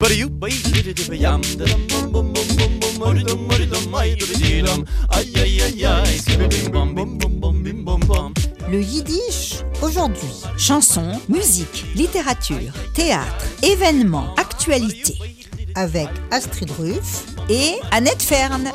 Le yiddish aujourd'hui. Chansons, musique, littérature, théâtre, événements, actualités. Avec Astrid Ruff et Annette Fern.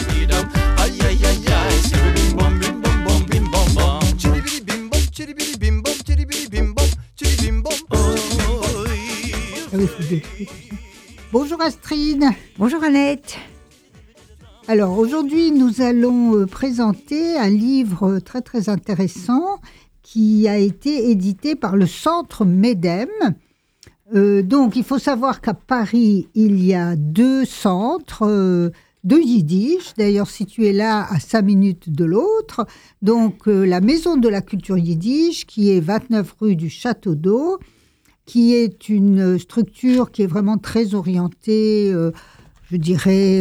Bonjour Astrid. Bonjour Annette. Alors aujourd'hui nous allons présenter un livre très très intéressant qui a été édité par le Centre MEDEM. Donc il faut savoir qu'à Paris il y a 2 centres de Yiddish, d'ailleurs situés là à 5 minutes de l'autre. Donc la Maison de la Culture Yiddish qui est 29 rue du Château d'Eau, qui est une structure qui est vraiment très orientée, je dirais,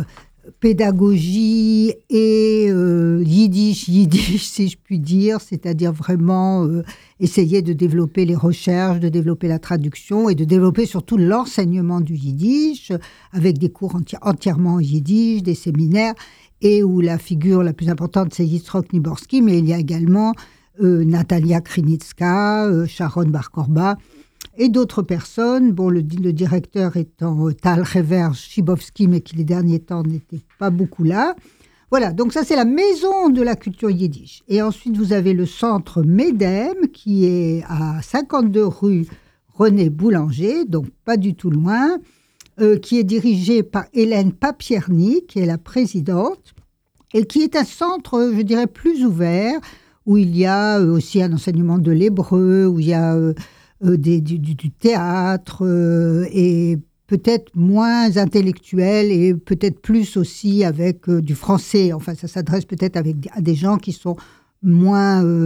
pédagogie et yiddish, si je puis dire, c'est-à-dire vraiment essayer de développer les recherches, de développer la traduction et de développer surtout l'enseignement du yiddish, avec des cours entièrement en yiddish, des séminaires, et où la figure la plus importante, c'est Yitzhak Niborski, mais il y a également Natalia Krinitska, Sharon Bar-Korba, et d'autres personnes, bon, le directeur étant Tal Rever Shibovski, mais qui les derniers temps n'était pas beaucoup là. Voilà, donc ça c'est la Maison de la Culture Yiddish. Et ensuite vous avez le Centre MEDEM qui est à 52 rue René Boulanger, donc pas du tout loin, qui est dirigé par Hélène Papierny, qui est la présidente, et qui est un centre, je dirais, plus ouvert, où il y a aussi un enseignement de l'hébreu, où il y a du théâtre et peut-être moins intellectuel et peut-être plus aussi avec du français. Enfin, ça s'adresse peut-être à des gens qui sont moins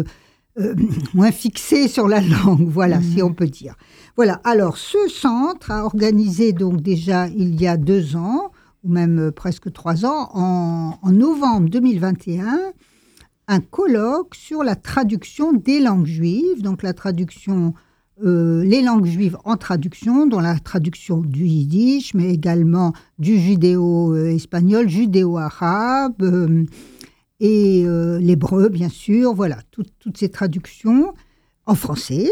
fixés sur la langue, voilà, si on peut dire. Voilà, alors ce centre a organisé donc déjà il y a 2 ans, ou même presque 3 ans, en novembre 2021, un colloque sur la traduction des langues juives, donc la traduction les langues juives en traduction, dont la traduction du yiddish, mais également du judéo-espagnol, judéo-arabe et l'hébreu, bien sûr. Voilà, toutes ces traductions en français.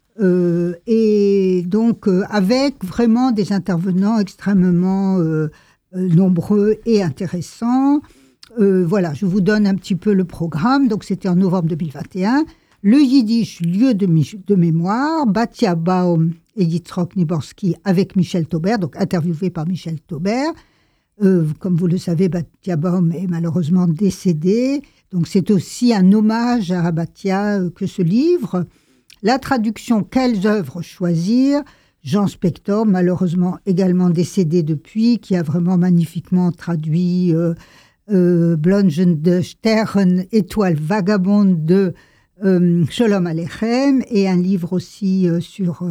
Et donc, avec vraiment des intervenants extrêmement nombreux et intéressants. Voilà, je vous donne un petit peu le programme. Donc, c'était en novembre 2021. Le Yiddish, lieu de mémoire, Batya Baum et Yitzhak Niborski avec Michel Taubert, donc interviewé par Michel Taubert. Comme vous le savez, Batya Baum est malheureusement décédé, donc c'est aussi un hommage à Batya que ce livre. La traduction, quelles œuvres choisir? Jean Spector, malheureusement également décédé depuis, qui a vraiment magnifiquement traduit Blonde Stern, Étoile vagabonde de Sholom Aleichem, et un livre aussi sur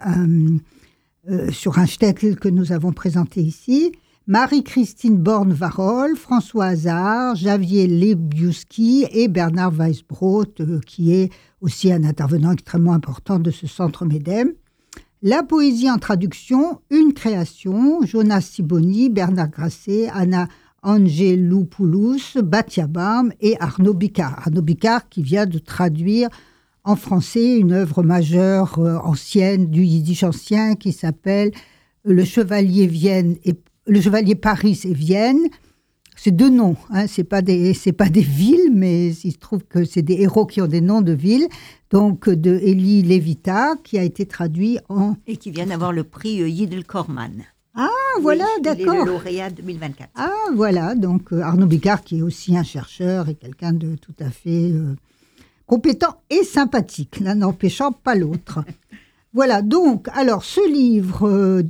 un shtetl que nous avons présenté ici. Marie-Christine Born-Varol, François Hazard, Javier Lebiuski et Bernard Weisbrot, qui est aussi un intervenant extrêmement important de ce centre MEDEM. La poésie en traduction, une création, Jonas Siboni, Bernard Grasset, Anna Angeloupoulos, Batya Baum et Arnaud Bicard. Arnaud Bicard qui vient de traduire en français une œuvre majeure ancienne, du yiddish ancien, qui s'appelle Le Chevalier Paris et Vienne. C'est 2 noms, hein, c'est pas des villes, mais il se trouve que c'est des héros qui ont des noms de villes. Donc de Elie Levita, qui a été traduit en... Et qui vient d'avoir le prix Yidel Korman. Ah, voilà, oui, d'accord. Il est le lauréat 2024. Ah, voilà, donc Arnaud Bicard, qui est aussi un chercheur et quelqu'un de tout à fait compétent et sympathique, l'un n'empêchant pas l'autre. Voilà, donc, alors, ce livre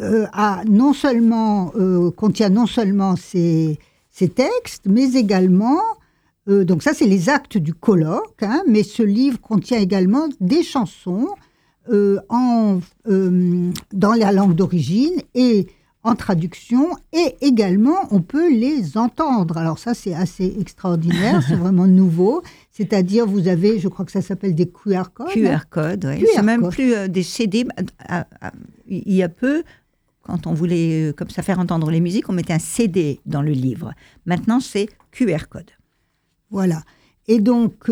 contient non seulement ces textes, mais également, donc ça, c'est les actes du colloque, hein, mais ce livre contient également des chansons dans la langue d'origine et en traduction, et également on peut les entendre. Alors ça c'est assez extraordinaire, c'est vraiment nouveau, c'est-à-dire vous avez, je crois que ça s'appelle des QR codes. QR codes, oui. C'est même plus des CD. Il y a peu, quand on voulait comme ça faire entendre les musiques, on mettait un CD dans le livre. Maintenant, c'est QR code. Voilà. Et donc,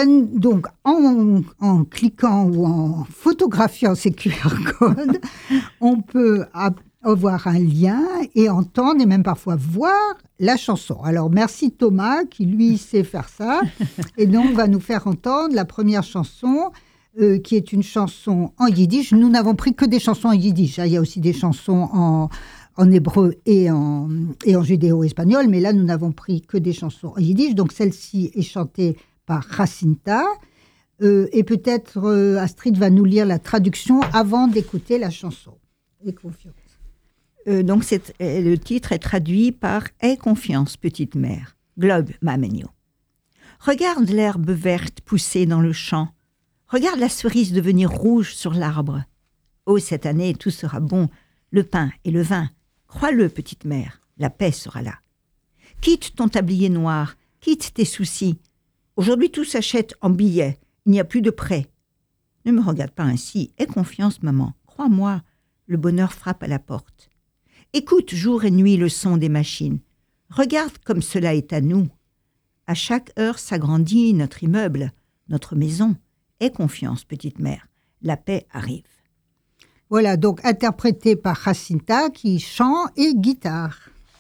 en cliquant ou en photographiant ces QR codes, on peut avoir un lien et entendre et même parfois voir la chanson. Alors, merci Thomas qui, lui, sait faire ça. Et donc, va nous faire entendre la première chanson qui est une chanson en yiddish. Nous n'avons pris que des chansons en yiddish. Il y a aussi des chansons en hébreu et en judéo-espagnol, mais là, nous n'avons pris que des chansons en yiddish. Donc, celle-ci est chantée par Jacinta. Et peut-être Astrid va nous lire la traduction avant d'écouter la chanson. Aie confiance. Donc, le titre est traduit par « Aie confiance, petite mère ». Globe Mamenio. Regarde l'herbe verte pousser dans le champ. Regarde la cerise devenir rouge sur l'arbre. Oh, cette année, tout sera bon, le pain et le vin. Crois-le, petite mère, la paix sera là. Quitte ton tablier noir, quitte tes soucis. Aujourd'hui, tout s'achète en billets, il n'y a plus de prêt. Ne me regarde pas ainsi, aie confiance, maman. Crois-moi, le bonheur frappe à la porte. Écoute jour et nuit le son des machines. Regarde comme cela est à nous. À chaque heure s'agrandit notre immeuble, notre maison. Aie confiance, petite mère, la paix arrive. Voilà, donc interprété par Jacinta qui chant et guitare.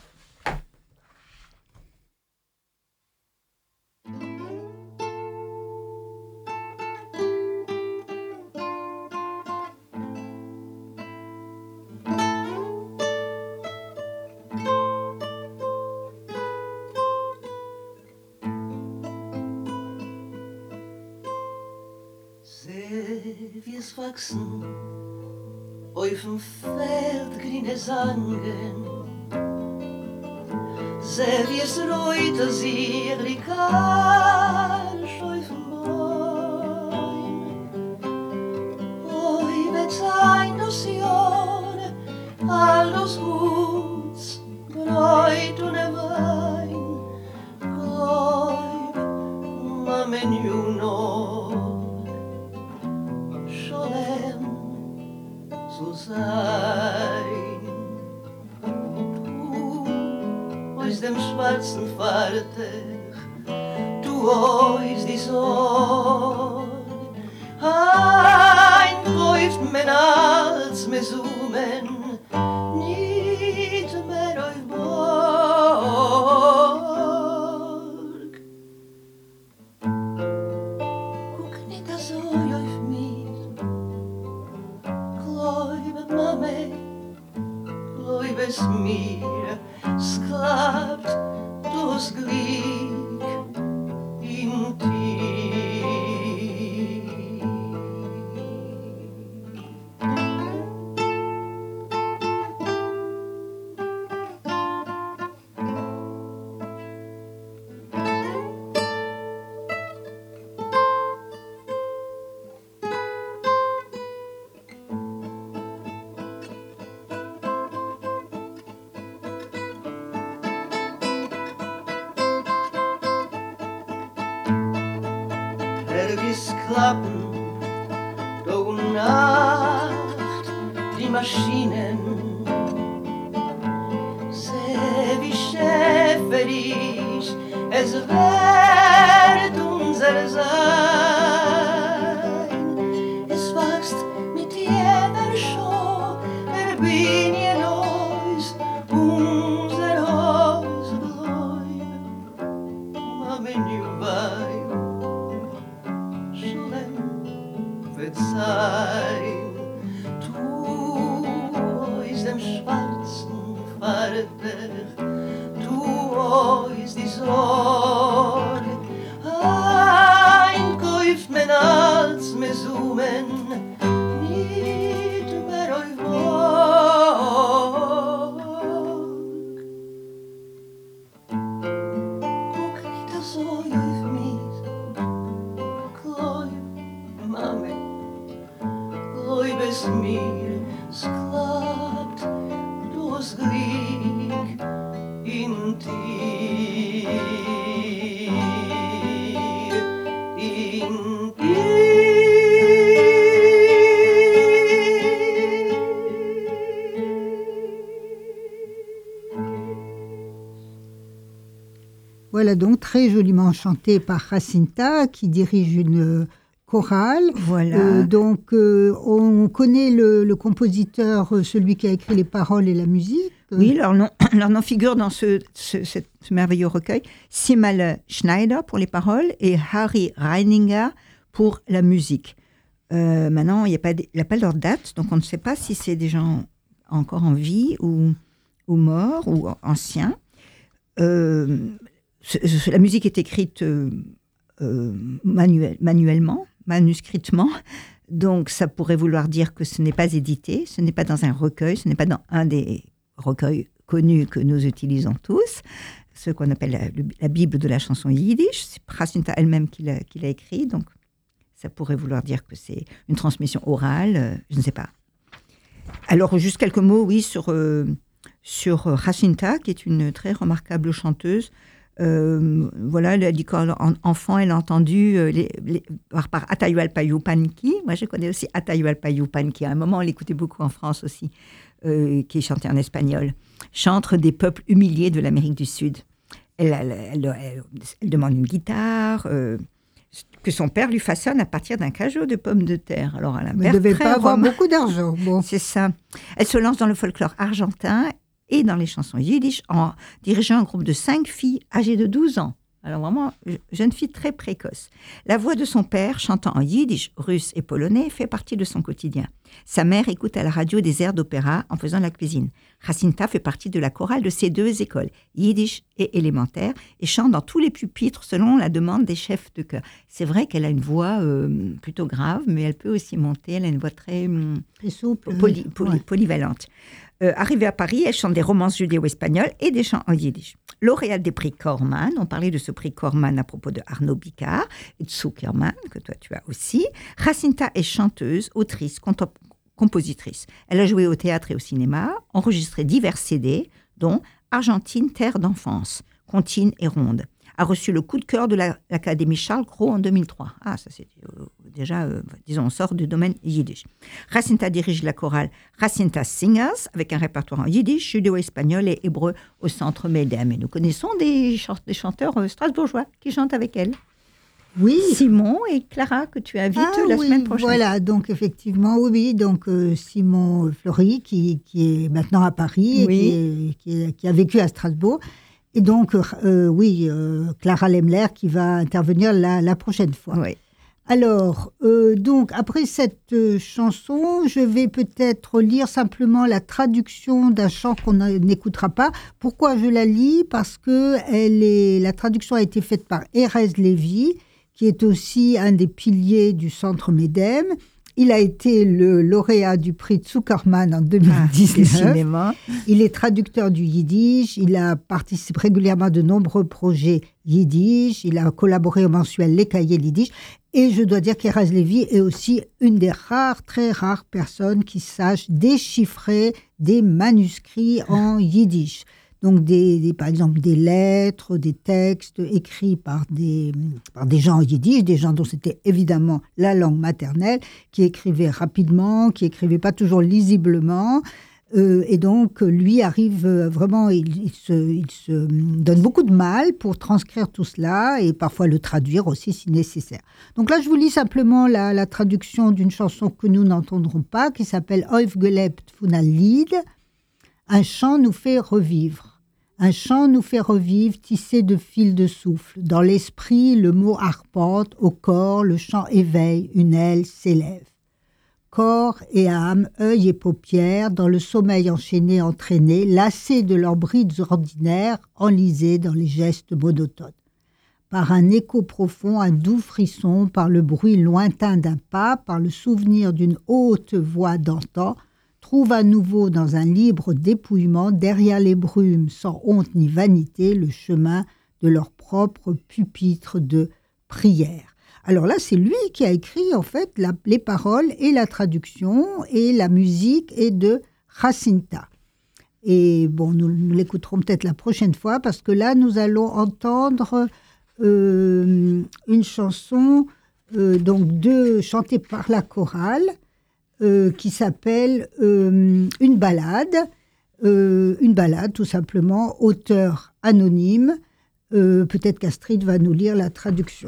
Wir's wachsen, auf dem Feld grüne Sangen. Seh wir's reute sich likarsch auf dem Bäum. Oi, wird's ein das Jahr, all das Huts, Bräut und Wein. Gläub, Mamen, you know, sein. Du aus dem schwarzen Fartech, du aus die Sorge, ein läuft men als Mesumen, nicht mehr auf Borg. Guck nicht so auf mich, Mame, gläubes mir, es klappt durchs Glück in klappen, do Nacht, die Maschinen. Seh wie schäferisch, es wird unser sein. Es wächst mit jeder Show, bin je Neus, unser Haus bleibt. Amen, you vibe. Sein, du aus dem schwarzen Fartech, du aus die Sorge, ein kauft men als Mesumen, nicht mehr auf Borg. Guck nicht so auf mich, Gläub, Mame, Gläubes mir, es klappt durchs Glück in dir, in dir. Voilà, donc très joliment chantée par Jacinta, qui dirige une chorale. Voilà. On connaît le compositeur, celui qui a écrit les paroles et la musique. Oui, leur nom figure dans ce merveilleux recueil. Simal Schneider pour les paroles et Harry Reininger pour la musique. Maintenant, il n'y a pas leur date, donc on ne sait pas si c'est des gens encore en vie ou morts ou anciens. La musique est écrite manuscritement, donc ça pourrait vouloir dire que ce n'est pas édité, ce n'est pas dans un recueil, ce n'est pas dans un des recueils connus que nous utilisons tous, ce qu'on appelle la Bible de la chanson yiddish. C'est Jacinta elle-même qui l'a écrit, donc ça pourrait vouloir dire que c'est une transmission orale, je ne sais pas. Alors, juste quelques mots, oui, sur Jacinta, qui est une très remarquable chanteuse. Voilà, elle a dit qu'enfant, elle a entendu par Atahualpa Yupanqui. Moi, je connais aussi Atahualpa Yupanqui. À un moment, on l'écoutait beaucoup en France aussi, qui chantait en espagnol. Chantre des peuples humiliés de l'Amérique du Sud. Elle demande une guitare que son père lui façonne à partir d'un cajot de pommes de terre. Alors, elle ne devait pas avoir beaucoup d'argent. Bon. C'est ça. Elle se lance dans le folklore argentin et dans les chansons yiddish en dirigeant un groupe de 5 filles âgées de 12 ans. Alors vraiment, jeune fille très précoce. La voix de son père, chantant en yiddish, russe et polonais, fait partie de son quotidien. Sa mère écoute à la radio des airs d'opéra en faisant la cuisine. Jacinta fait partie de la chorale de ces 2 écoles, yiddish et élémentaire, et chante dans tous les pupitres selon la demande des chefs de chœur. C'est vrai qu'elle a une voix plutôt grave, mais elle peut aussi monter. Elle a une voix très souple, polyvalente. Arrivée à Paris, elle chante des romances judéo-espagnoles et des chants en yiddish. Lauréate des prix Corman, on parlait de ce prix Corman à propos de Arnaud Bicard et de Zuckerman, que toi tu as aussi. Jacinta est chanteuse, autrice, compositrice. Elle a joué au théâtre et au cinéma, enregistré divers CD, dont Argentine, terre d'enfance, Comptine et Ronde. A reçu le coup de cœur de l'Académie Charles Cros en 2003. Ah, ça c'est déjà, disons, on sort du domaine yiddish. Jacinta dirige la chorale Jacinta Singers, avec un répertoire en yiddish, judéo-espagnol et hébreu au Centre Medem. Et nous connaissons des chanteurs strasbourgeois qui chantent avec elle. Oui. Simon et Clara, que tu invites la semaine prochaine. Voilà, donc effectivement, oui, donc Simon Fleury, qui est maintenant à Paris et qui a vécu à Strasbourg. Et donc, Clara Lemler qui va intervenir la prochaine fois. Oui. Alors, donc, après cette chanson, je vais peut-être lire simplement la traduction d'un chant qu'on n'écoutera pas. Pourquoi je la lis ? Parce que la traduction a été faite par Erez Lévy, qui est aussi un des piliers du Centre Medem. Il a été le lauréat du prix Zuckerman en 2019. Il est traducteur du yiddish. Il a participé régulièrement à de nombreux projets yiddish. Il a collaboré au mensuel Les Cahiers Yiddish. Et je dois dire qu'Erez Lévy est aussi une des très rares personnes qui sachent déchiffrer des manuscrits en yiddish. Donc, par exemple, des lettres, des textes écrits par des gens en yiddish, des gens dont c'était évidemment la langue maternelle, qui écrivaient rapidement, qui écrivaient pas toujours lisiblement. Et donc, lui arrive vraiment, il se donne beaucoup de mal pour transcrire tout cela et parfois le traduire aussi si nécessaire. Donc là, je vous lis simplement la traduction d'une chanson que nous n'entendrons pas, qui s'appelle Aufgelebt von ein Lied. Un chant nous fait revivre. Un chant nous fait revivre, tissé de fils de souffle. Dans l'esprit, le mot arpente, au corps, le chant éveille, une aile s'élève. Corps et âme, œil et paupières, dans le sommeil enchaîné, entraîné, lassés de leurs brides ordinaires, enlisés dans les gestes monotones. Par un écho profond, un doux frisson, par le bruit lointain d'un pas, par le souvenir d'une haute voix d'antan, trouve à nouveau dans un libre dépouillement, derrière les brumes, sans honte ni vanité, le chemin de leur propre pupitre de prière. Alors là, c'est lui qui a écrit en fait les paroles et la traduction, et la musique est de Jacinta. Et bon, nous l'écouterons peut-être la prochaine fois, parce que là, nous allons entendre une chanson chantée par la chorale, qui s'appelle une balade tout simplement, auteur anonyme, Peut-être qu'Astrid va nous lire la traduction.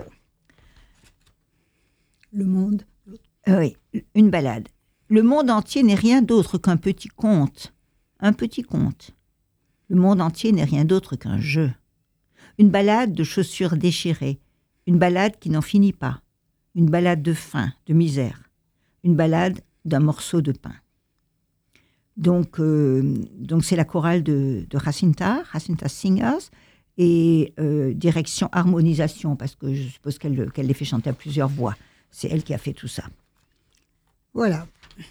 Le monde. Oui, une balade. Le monde entier n'est rien d'autre qu'un petit conte. Un petit conte. Le monde entier n'est rien d'autre qu'un jeu. Une balade de chaussures déchirées. Une balade qui n'en finit pas. Une balade de faim, de misère. Une balade d'un morceau de pain. Donc c'est la chorale de Jacinta Singers, et direction harmonisation, parce que je suppose qu'elle les fait chanter à plusieurs voix. C'est elle qui a fait tout ça. Voilà.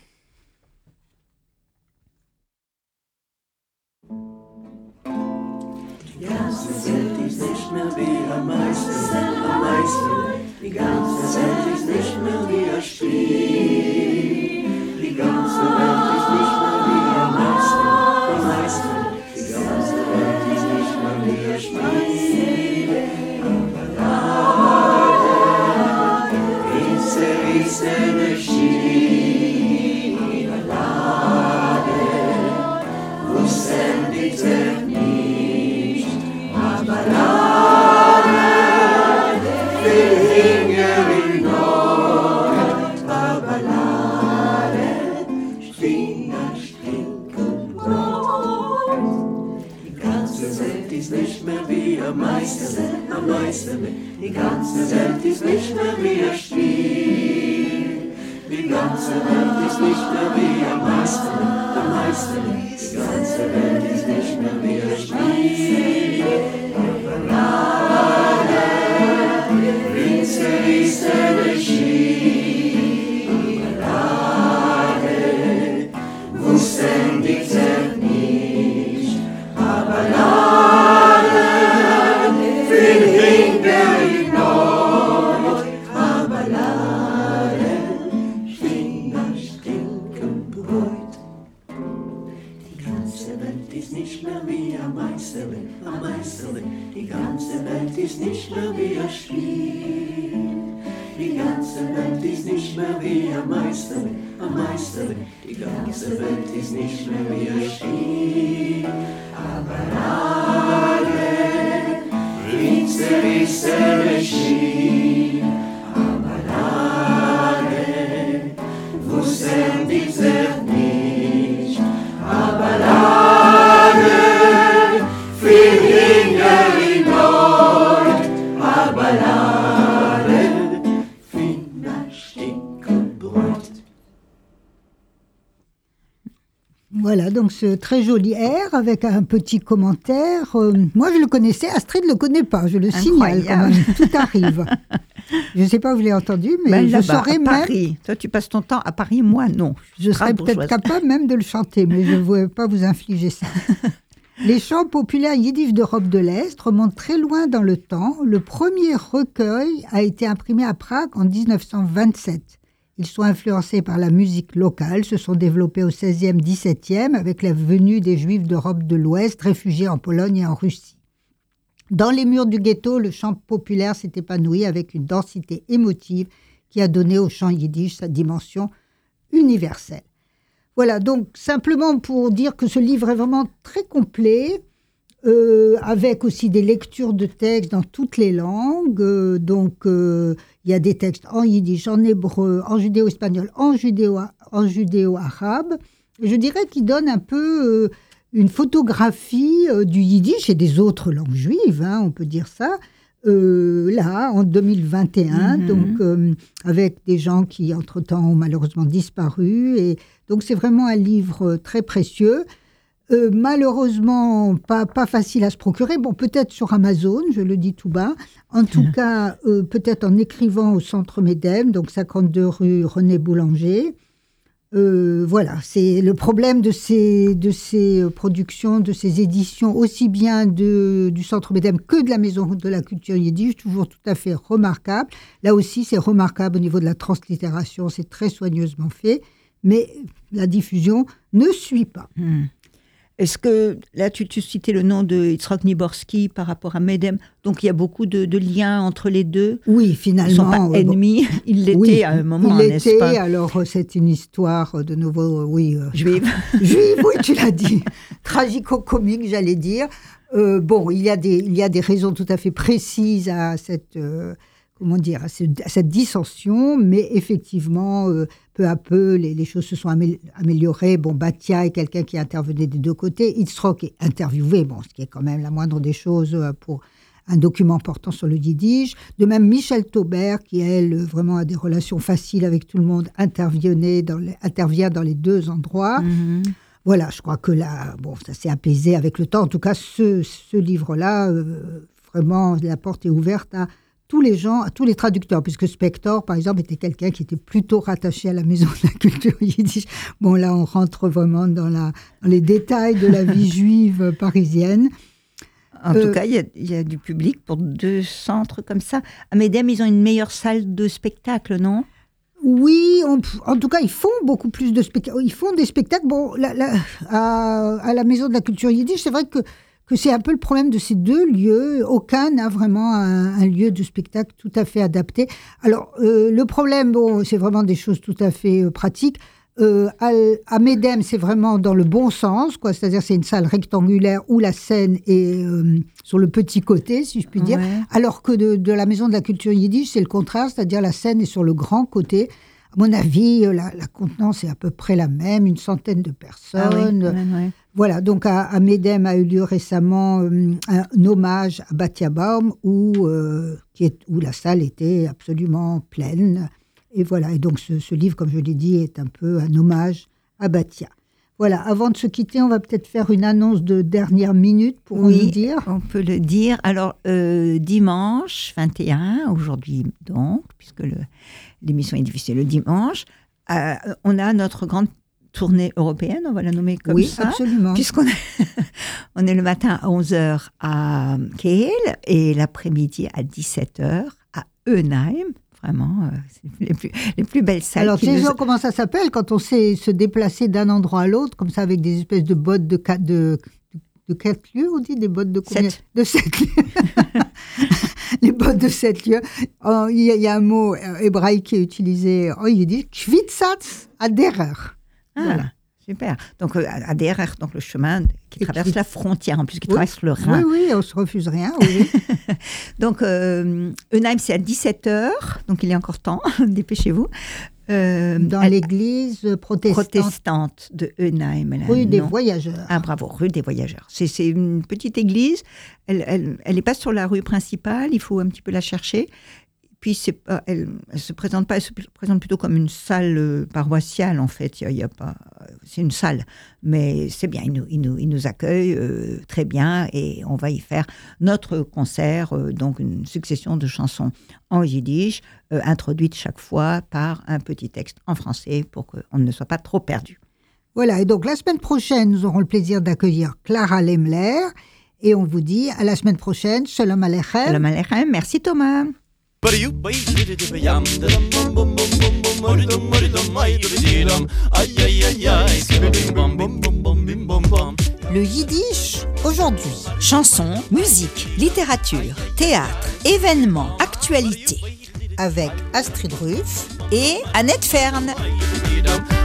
Die ganze Welt ist nicht mehr wie am Meister. Die ganze Welt ist nicht mehr wie ein Spiel. Die ganze Welt ist nicht mehr wie am Meister. Die ganze Welt ist nicht mehr wie ein Spiel. Ballade, riesene Ski. Ballade, wussten die nicht. Ballade, viel Finger in Nord. Ballade, Finger stinken Brot. Die ganze Welt ist nicht mehr wie am Meister. Die ganze Welt ist nicht mehr wie ein Spiel. Die ganze Welt ist nicht mehr wie am Meister. Die ganze Welt ist nicht mehr wie ein Spiel. Ballade, riesene Ski. Ballade, wussten die nicht. Ballade, viel Finger in Nord. Ballade, Finger stinken Brot. Die ganze Welt ist nicht mehr wie am Meisterle. Die ganze Welt ist nicht mehr wie ein Spiel. Die ganze Welt ist nicht mehr wie am Meisterle. Die ganze Welt ist nicht mehr wie ein Spiel. Ballade, riesene Ski. Ballade, wussten die nicht. Ballade, viel Finger in Nord. Ballade, Finger stinken Brot. Voilà, donc ce très joli air avec un petit commentaire. Moi, je le connaissais, Astrid ne le connaît pas, je le signale quand même. Tout arrive. Je ne sais pas où je l'ai entendu, mais je saurais même... Paris. Toi, tu passes ton temps à Paris, moi, non. Je serais peut-être capable même de le chanter, mais je ne veux pas vous infliger ça. Les chants populaires yiddish d'Europe de l'Est remontent très loin dans le temps. Le premier recueil a été imprimé à Prague en 1927. Ils sont influencés par la musique locale, se sont développés au XVIe, XVIIe avec la venue des Juifs d'Europe de l'Ouest, réfugiés en Pologne et en Russie. Dans les murs du ghetto, le chant populaire s'est épanoui avec une densité émotive qui a donné au chant yiddish sa dimension universelle. Voilà, donc simplement pour dire que ce livre est vraiment très complet, avec aussi des lectures de textes dans toutes les langues. Il y a des textes en yiddish, en hébreu, en judéo-espagnol, en judéo-arabe. Je dirais qu'il donne un peu une photographie du yiddish et des autres langues juives, on peut dire ça, là, en 2021, avec des gens qui, entre-temps, ont malheureusement disparu. Et donc, c'est vraiment un livre très précieux. Malheureusement, pas facile à se procurer. Bon, peut-être sur Amazon, je le dis tout bas. En tout cas, peut-être en écrivant au Centre Médem, donc 52 rue René Boulanger. Voilà, c'est le problème de ces productions, de ces éditions, aussi bien du Centre Médem que de la Maison de la Culture Yiddish, toujours tout à fait remarquable. Là aussi, c'est remarquable au niveau de la translittération, c'est très soigneusement fait, mais la diffusion ne suit pas. Est-ce que, là, tu citais le nom de Yitzhak Niborski par rapport à Medem, donc il y a beaucoup de liens entre les deux. Oui, finalement. Ils ne sont pas ennemis, ils l'étaient à un moment, n'est-ce pas? Alors c'est une histoire de nouveau, Juive. Juive, oui, tu l'as dit. Tragico-comique, j'allais dire. Il y a des raisons tout à fait précises à cette... à cette dissension, mais effectivement, peu à peu, les choses se sont améliorées. Batia est quelqu'un qui intervenait des deux côtés. Yitzhak est interviewé, ce qui est quand même la moindre des choses pour un document portant sur le yiddish. De même, Michel Taubert, qui, elle, vraiment a des relations faciles avec tout le monde, intervient dans les deux endroits. Mm-hmm. Voilà, je crois que là, ça s'est apaisé avec le temps. En tout cas, ce livre-là, vraiment, la porte est ouverte à tous les gens, à tous les traducteurs, puisque Spector, par exemple, était quelqu'un qui était plutôt rattaché à la maison de la culture yiddish. Là, on rentre vraiment dans les détails de la vie juive parisienne. En tout cas, il y a du public pour 2 centres comme ça. À Medem, ils ont une meilleure salle de spectacle, non ? Oui, en tout cas, ils font beaucoup plus de spectacles. Ils font des spectacles. À la maison de la culture yiddish, c'est vrai que c'est un peu le problème de ces deux lieux. Aucun n'a vraiment un lieu de spectacle tout à fait adapté. Alors, le problème, c'est vraiment des choses tout à fait pratiques. À Medem, c'est vraiment dans le bon sens, quoi. C'est-à-dire c'est une salle rectangulaire où la scène est sur le petit côté, si je puis dire. Alors que de la Maison de la Culture Yiddish, c'est le contraire, c'est-à-dire la scène est sur le grand côté. À mon avis, la contenance est à peu près la même, 100 de personnes. Ah oui. Voilà, donc à Medem a eu lieu récemment un hommage à Batia Baum où la salle était absolument pleine. Et voilà, et donc ce livre, comme je l'ai dit, est un peu un hommage à Batia. Voilà, avant de se quitter, on va peut-être faire une annonce de dernière minute pour nous dire. On peut le dire. Alors, dimanche 21, aujourd'hui donc, puisque l'émission est diffusée le dimanche, on a notre grande tournée européenne, on va la nommer comme ça. Oui, absolument. Puisqu'on on est le matin à 11h à Kehl et l'après-midi à 17h à Eunheim. Vraiment, c'est les plus belles salles. Alors, tu sais comment ça s'appelle quand on sait se déplacer d'un endroit à l'autre, comme ça, avec des espèces de bottes de 4 lieues, on dit des bottes de combien ? 7. De 7 lieues. Les bottes de 7 lieues. Il y a un mot hébraïque qui est utilisé en yiddish, kvitzatz aderer. Voilà. Super. Donc, à DRR, donc le chemin qui traverse la frontière, en plus qui traverse le Rhin. Oui, on ne se refuse rien. Oui. Donc, Eunheim, c'est à 17h, donc il est encore temps, dépêchez-vous. Dans l'église protestante de Eunheim. Rue des Voyageurs. Ah, bravo, rue des Voyageurs. C'est une petite église, elle n'est pas sur la rue principale, il faut un petit peu la chercher. Puis, elle ne se présente pas, elle se présente plutôt comme une salle paroissiale, en fait. Il y a pas, c'est une salle, mais c'est bien, il nous accueille très bien et on va y faire notre concert, donc une succession de chansons en yiddish, introduites chaque fois par un petit texte en français pour qu'on ne soit pas trop perdu. Voilà, et donc la semaine prochaine, nous aurons le plaisir d'accueillir Clara Lemler et on vous dit à la semaine prochaine. Shalom Aleichem. Shalom Aleichem, merci Thomas. Le yiddish aujourd'hui. Chansons, musique, littérature, théâtre, événements, actualités. Avec Astrid Ruff et Annette Fern.